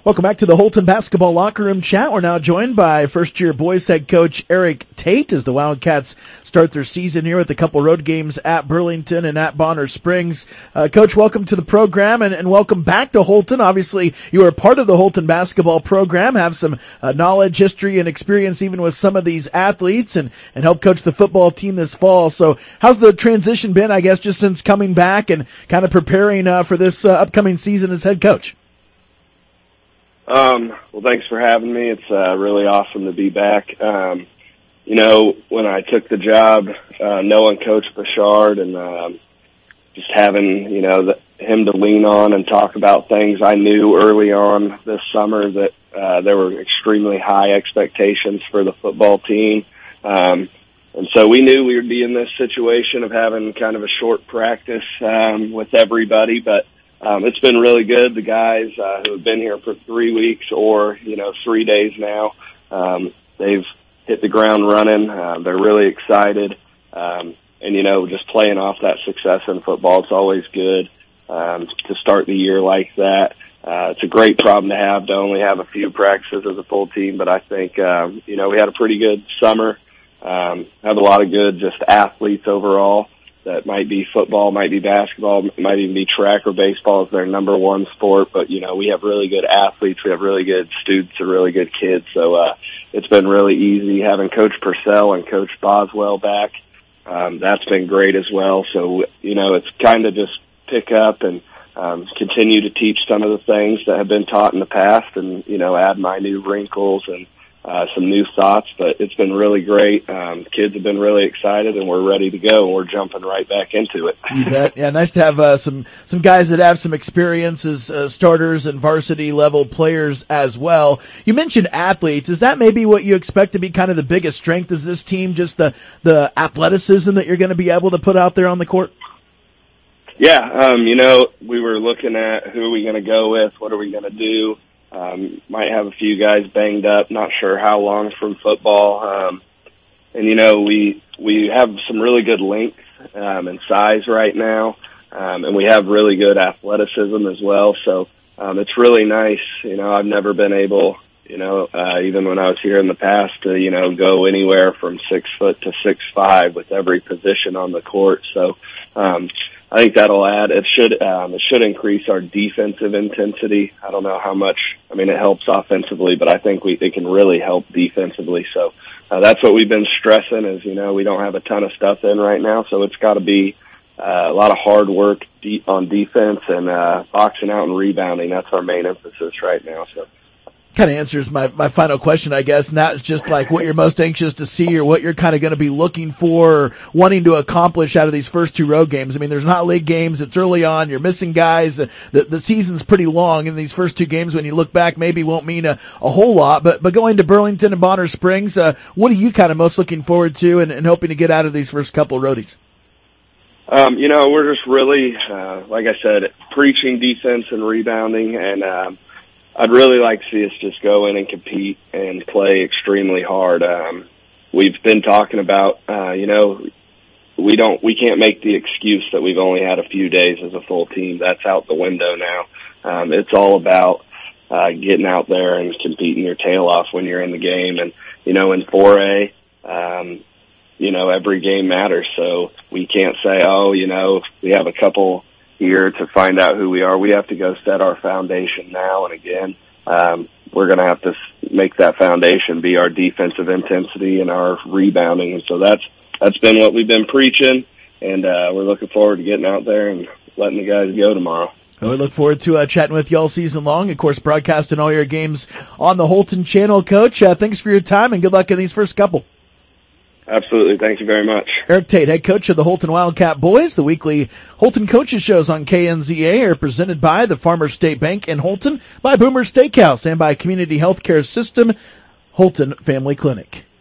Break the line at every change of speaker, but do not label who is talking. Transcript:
Welcome back to the Holton Basketball Locker Room Chat. We're now joined by first-year boys head coach Eric Tate as the Wildcats start their season here with a couple road games at Burlington and at Bonner Springs. Coach, welcome to the program and welcome back to Holton. Obviously, you are part of the Holton basketball program, have some knowledge, history, and experience even with some of these athletes and help coach the football team this fall. So how's the transition been, I guess, just since coming back and kind of preparing for this upcoming season as head coach?
Well, thanks for having me. It's really awesome to be back. When I took the job, knowing Coach Bouchard and just having, him to lean on and talk about things, I knew early on this summer that there were extremely high expectations for the football team. And so we knew we would be in this situation of having kind of a short practice with everybody, but it's been really good. The guys who have been here for 3 weeks or, 3 days now, they've hit the ground running. They're really excited. And, just playing off that success in football, it's always good to start the year like that. It's a great problem to have only have a few practices as a full team, but I think, we had a pretty good summer. Have a lot of good just athletes overall. That might be football, might be basketball, might even be track or baseball is their number one sport. But, we have really good athletes. We have really good students and really good kids. So it's been really easy having Coach Purcell and Coach Boswell back. That's been great as well. So, it's kind of just pick up and continue to teach some of the things that have been taught in the past and, add my new wrinkles and some new thoughts, but it's been really great. Kids have been really excited, and we're ready to go. We're jumping right back into it.
You bet. Yeah, nice to have some guys that have some experience as starters and varsity-level players as well. You mentioned athletes. Is that maybe what you expect to be kind of the biggest strength of this team, just the athleticism that you're going to be able to put out there on the court?
Yeah, we were looking at who are we going to go with, what are we going to do. Might have a few guys banged up, not sure how long from football. We have some really good length and size right now, and we have really good athleticism as well. So it's really nice. I've never been able, even when I was here in the past, to, go anywhere from 6 foot to 6'5" with every position on the court. So I think that'll add. It should increase our defensive intensity. I don't know how much. It helps offensively, but I think it can really help defensively. So that's what we've been stressing. Is we don't have a ton of stuff in right now, so it's got to be a lot of hard work on defense and boxing out and rebounding. That's our main emphasis right now. So.
Kind of answers my final question, I guess, and that's just like what you're most anxious to see or what you're kind of going to be looking for or wanting to accomplish out of these first 2 road games. There's not league games. It's early on. You're missing guys. The season's pretty long, and these first 2 games, when you look back, maybe won't mean a whole lot. But going to Burlington and Bonner Springs, what are you kind of most looking forward to and hoping to get out of these first couple of roadies?
We're just really, like I said, preaching defense and rebounding, and I'd really like to see us just go in and compete and play extremely hard. We've been talking about, we can't make the excuse that we've only had a few days as a full team. That's out the window now. It's all about getting out there and competing your tail off when you're in the game. And, in 4A, every game matters. So we can't say, we have a couple here to find out who we are. We have to go set our foundation now. And again, we're going to have to make that foundation be our defensive intensity and our rebounding. And so that's been what we've been preaching. And we're looking forward to getting out there and letting the guys go tomorrow.
Well, we look forward to chatting with you all season long. Of course, broadcasting all your games on the Holton channel. Coach, thanks for your time and good luck in these first couple.
Absolutely. Thank you very much.
Eric Tate, head coach of the Holton Wildcat Boys. The weekly Holton Coaches shows on KNZA are presented by the Farmers State Bank in Holton, by Boomer Steakhouse, and by Community Healthcare System, Holton Family Clinic.